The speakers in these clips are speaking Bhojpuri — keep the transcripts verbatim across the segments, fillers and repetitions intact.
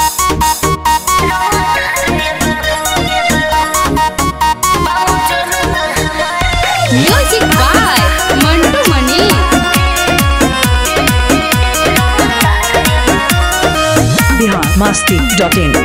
Music by Mantu Mani. Bihar Masti dot in.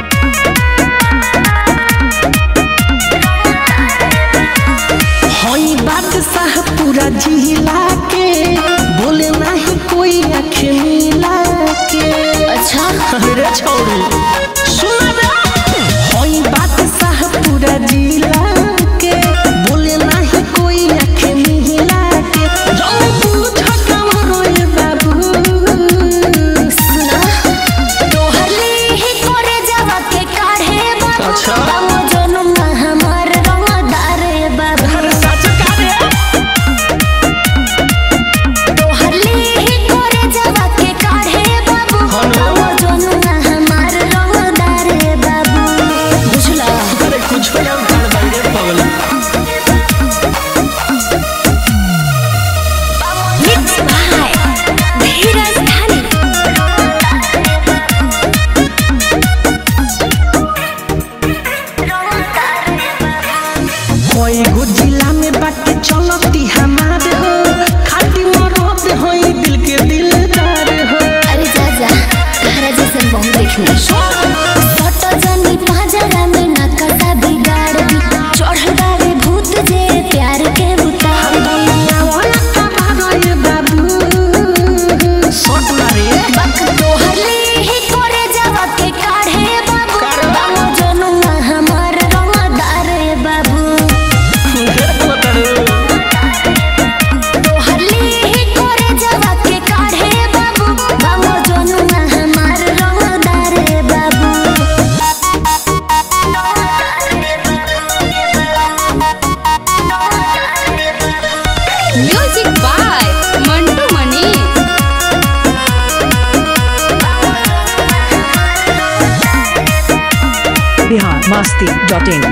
हई बादशाह पूरा जिला के, बोले नहीं कोई आँख मिला के। अच्छा अरे छोड़ी सुन रे, हई बादशाह पूरा जिला के, बोले नहीं कोई आँख मिला के। जाओ पूछ कमरो ये बाबू, सुना तोहले ही करे जावा के काढ़े बाबू। अच्छा। बाबू जनम हमार रंगदार बाबू। अरे सच का रे, तोहले ही करे जावा के काढ़े बाबू। बाबू जनम हमार रंगदार बाबू। बुझला अरे कुछ हो जाओ घर बैठे पगला। मिक्स भाई धीरज धानी। कोई गो जिला में बाटे चलती हमार हो, खाटी मरद होई दिल के दिलदार हो। अरे जा जा तारा जैसन बहुत देखनी। फोटो जनी पाजरा में ना कटा बिगाड़ दी। चढ़ल बारे भूत जे प्यार के उतार दी। बक तोहले ही करे जावा के काढ़े बाबू। बाबू जनम हमार रंगदार बाबू। तोहले ही करे जावा के काढ़े बाबू। बाबू जनम हमार रंगदार बाबू। Music by Mantu Mani. Bihar Masti dot in.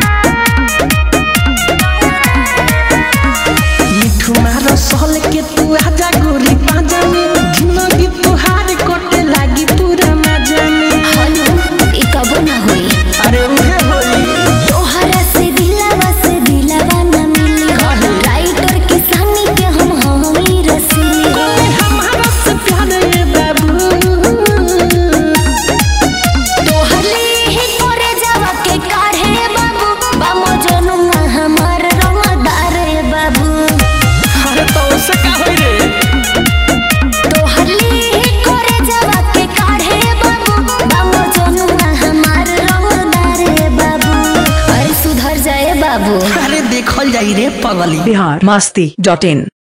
मिठू मारो सहल के तू आजा गोरी पाजा में, जिंदगी तुहार कटे लागी पूरा मजा में। हनु ई कबो ना होई। अरे उहे होई, तोहरा से दिलवा से दिलवा ना मिली। राइटर किसानी के हम हमी रसीली। कोई हमारा से प्यार ये बाबू। तोहले ही करे जावा के काढ़े बाबू। बामो जनम हमार रंगदार बाबू। अरे तो उससे का होई रे, तोहले ही करे जावा के काढ़े बाबू। बामो जनम हमार रंगदार बाबू। अरे सुधर जाए बाबू। अरे देखल जाई रे पगली। बिहार मस्ती डॉट इन।